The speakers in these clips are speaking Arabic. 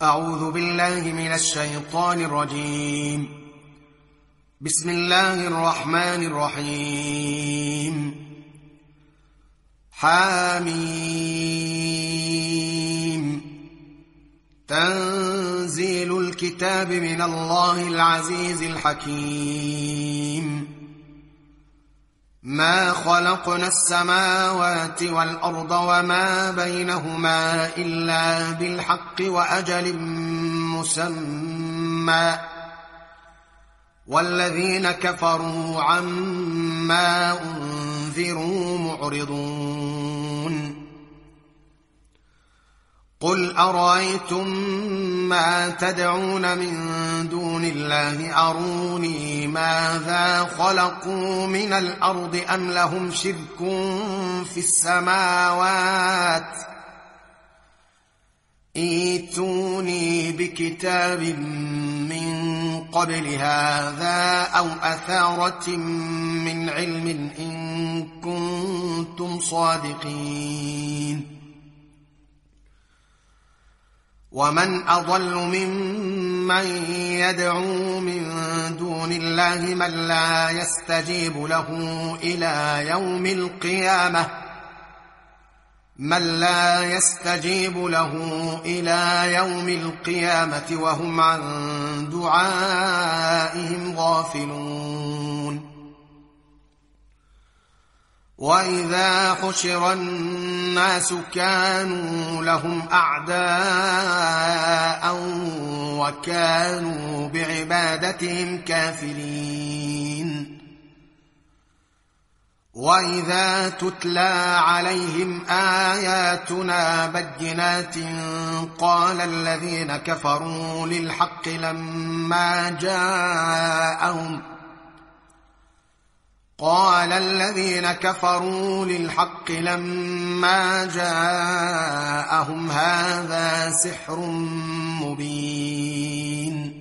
أعوذ بالله من الشيطان الرجيم. بسم الله الرحمن الرحيم. حميم. تنزيل الكتاب من الله العزيز الحكيم. ما خلقنا السماوات والأرض وما بينهما إلا بالحق وأجل مسمى، والذين كفروا عما أنذروا معرضون. قل أرأيتم ما تدعون من دون الله أروني ماذا خلقوا من الأرض أم لهم شرك في السماوات، ائتوني بكتاب من قبل هذا أو أثارة من علم إن كنتم صادقين. ومن أضل ممن يدعو من دون الله من لا يستجيب له إلى يوم القيامة وهم عن دعائهم غافلون. وإذا حشر الناس كانوا لهم أعداء وكانوا بعبادتهم كافرين. وإذا تتلى عليهم آياتنا بينات قال الذين كفروا للحق لما جاءهم هذا سحر مبين.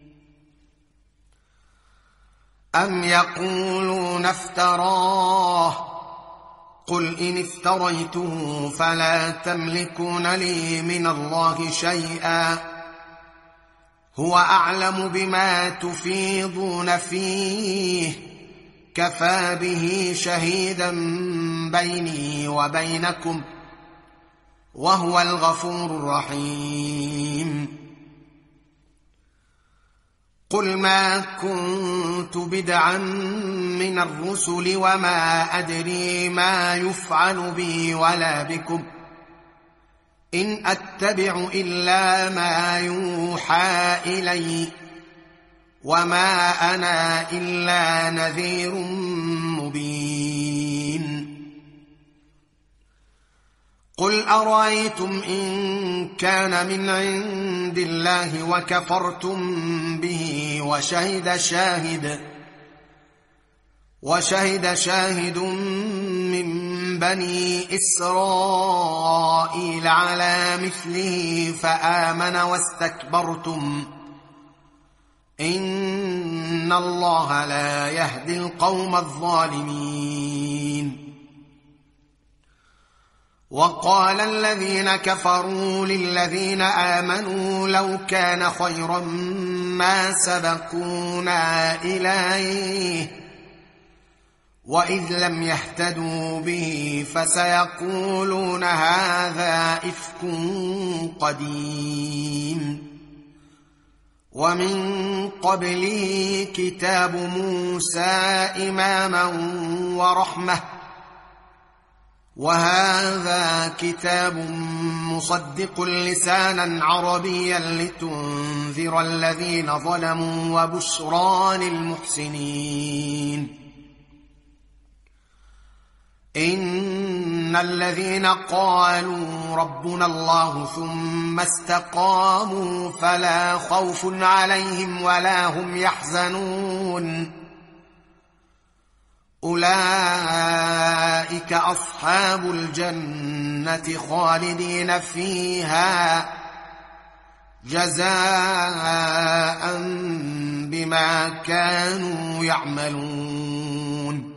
أم يقولون افتراه، قل إن افتريته فلا تملكون لي من الله شيئا، هو أعلم بما تفيضون فيه، كفى به شهيدا بيني وبينكم، وهو الغفور الرحيم. قل ما كنت بدعا من الرسل وما أدري ما يفعل بي ولا بكم، إن أتبع إلا ما يوحى إلي، وما أنا إلا نذير مبين. قل أرأيتم إن كان من عند الله وكفرتم به وشهد شاهد من بني إسرائيل على مثله فآمن واستكبرتم، إن الله لا يهدي القوم الظالمين. وقال الذين كفروا للذين آمنوا لو كان خيرا ما سبقونا إليه، وإذ لم يهتدوا به فسيقولون هذا إفك قديم. ومن قبله كتاب موسى إماما ورحمة، وهذا كتاب مصدق لسانا عربيا لتنذر الذين ظلموا وبشرى للمحسنين. إن الذين قالوا ربنا الله ثم استقاموا فلا خوف عليهم ولا هم يحزنون، أولئك أصحاب الجنة خالدين فيها جزاء بما كانوا يعملون.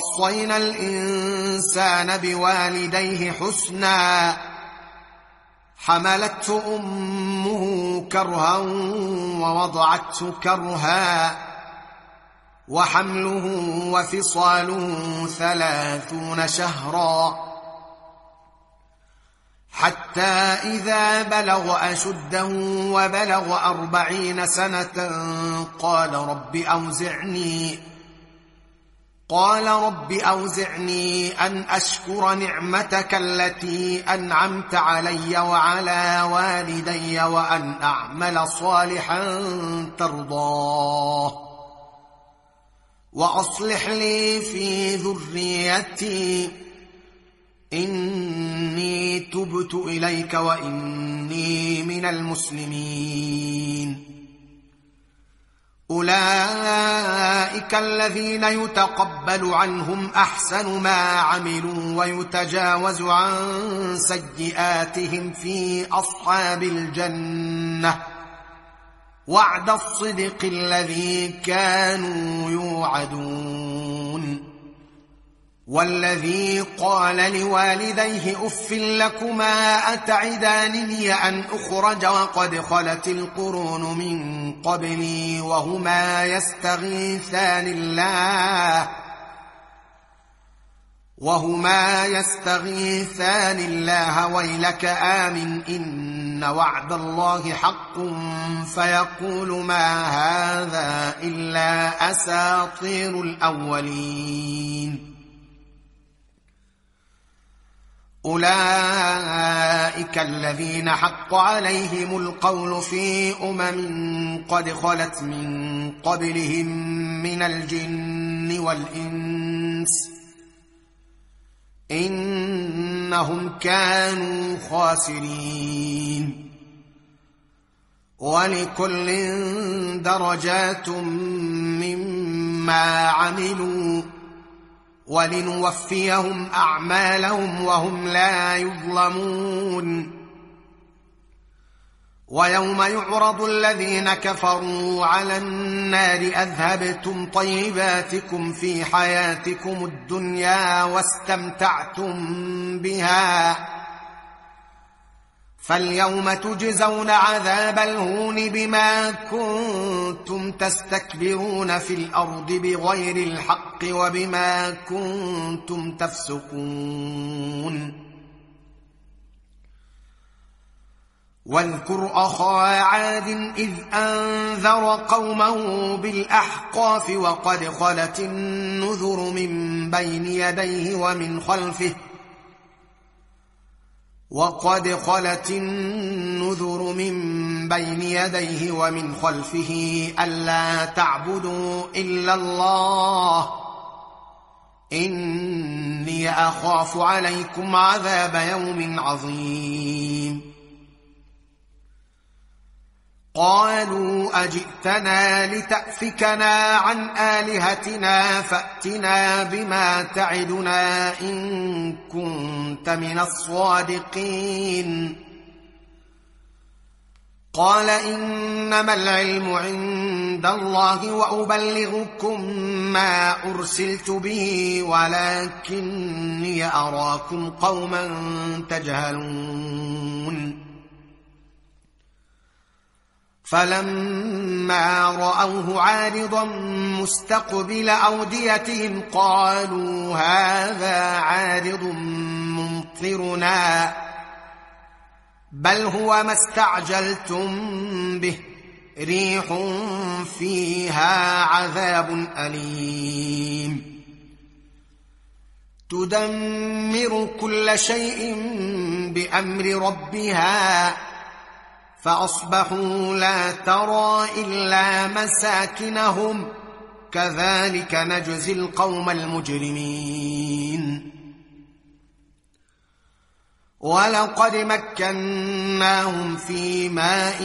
ووصينا الإنسان بوالديه حسنا حملته أمه كرها ووضعته كرها وحمله وفصاله 30 شهرا حتى إذا بلغ أشده وبلغ 40 سنة قال رب أوزعني أن أشكر نعمتك التي أنعمت علي وعلى والدي وأن أعمل صالحا ترضاه وأصلح لي في ذريتي إني تبت إليك وإني من المسلمين. أولئك الذين يتقبل عنهم أحسن ما عملوا ويتجاوز عن سيئاتهم في أصحاب الجنة وعد الصدق الذي كانوا يوعدون. والذي قال لوالديه أف لكما أتعدانني أن أخرج وقد خلت القرون من قبلي وهما يستغيثان الله ويلك آمن إن وعد الله حق فيقول ما هذا إلا أساطير الأولين. أولئك الذين حق عليهم القول في قد خلت من قبلهم من الجن والإنس إنهم كانوا خاسرين. ولكل درجات مما عملوا ولنوفيهم أعمالهم وهم لا يظلمون. ويوم يعرض الذين كفروا على النار أذهبتم طيباتكم في حياتكم الدنيا واستمتعتم بها فاليوم تجزون عذاب الهون بما كنتم تستكبرون في الأرض بغير الحق وبما كنتم تفسقون. واذكر أخا عاد إذ أنذر قومه بالأحقاف وقد خلت النذر من بين يديه ومن خلفه ألا تعبدوا إلا الله إني أخاف عليكم عذاب يوم عظيم. قالوا أجئتنا لتأفكنا عن آلهتنا فأتنا بما تعدنا إن كنت من الصادقين. قال إنما العلم عند الله وأبلغكم ما أرسلت به ولكني أراكم قوما تجهلون. فلما رأوه عارضا مستقبل أوديتهم قالوا هذا عارض ممطرنا بل هو ما استعجلتم به ريح فيها عذاب أليم تدمر كل شيء بأمر ربها فأصبحوا لا ترى إلا مساكنهم كذلك نجزي القوم المجرمين. ولقد مكناهم في ماء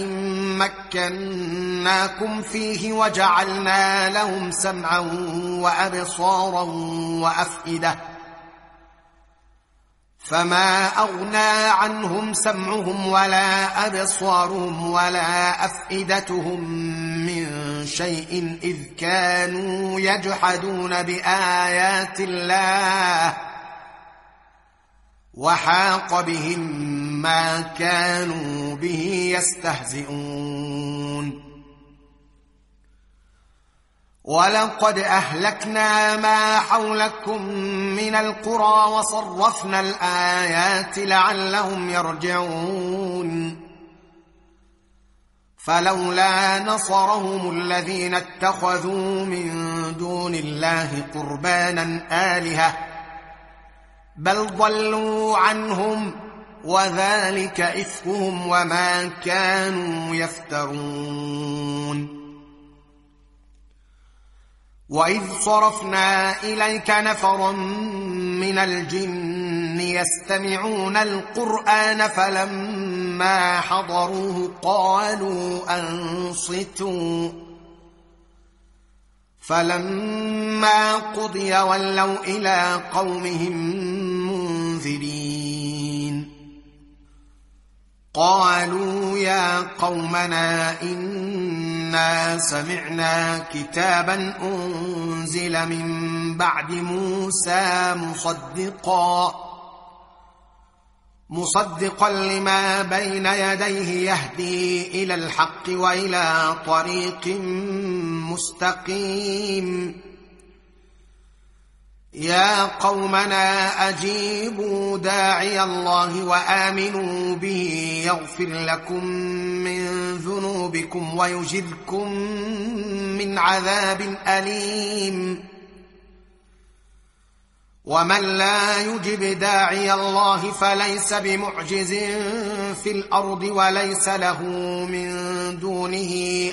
مكناكم فيه وجعلنا لهم سمعا وأبصارا وأفئدة فما أغنى عنهم سمعهم ولا أبصارهم ولا أفئدتهم من شيء إذ كانوا يجحدون بآيات الله وحاق بهم ما كانوا به يستهزئون. ولقد أهلكنا ما حولكم من القرى وصرفنا الآيات لعلهم يرجعون. فلولا نصرهم الذين اتخذوا من دون الله قربانا آلهة بل ضلوا عنهم وذلك إفكهم وما كانوا يفترون. وإذ صرفنا إليك نفرا من الجن يستمعون القرآن فلما حضروه قالوا أنصتوا فلما قضي ولوا إلى قومهم منذرين. قالوا يا قومنا إنا سمعنا كتابا أنزل من بعد موسى مصدقا لما بين يديه يهدي إلى الحق وإلى طريق مستقيم. يا قومنا أجيبوا داعي الله وآمنوا به يغفر لكم من ذنوبكم ويجركم من عذاب أليم. ومن لا يجب داعي الله فليس بمعجز في الأرض وليس له من دونه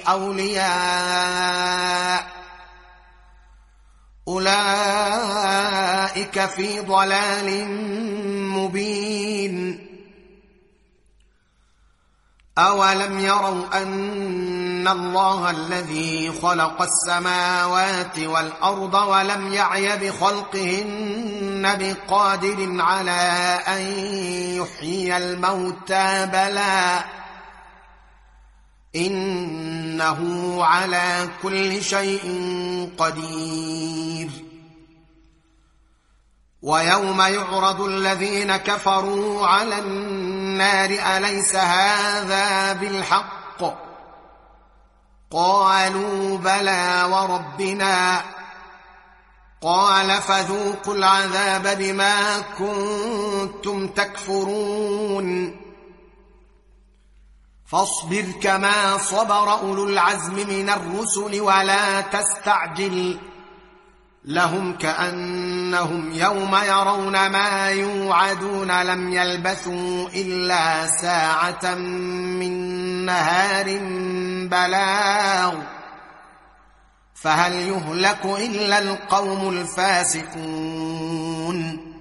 أولياء أولئك في ضلال مبين. أولم يروا أن الله الذي خلق السماوات والأرض ولم يعي بخلقهن بقادر على أن يحيي الموتى بلى إنه على كل شيء قدير. ويوم يعرض الذين كفروا على النار أليس هذا بالحق قالوا بلى وربنا قال فذوقوا العذاب بما كنتم تكفرون. فاصبر كما صبر أولو العزم من الرسل ولا تستعجل لهم كأنهم يوم يرون ما يوعدون لم يلبثوا إلا ساعة من نهار بلاغ فهل يهلك إلا القوم الفاسقون.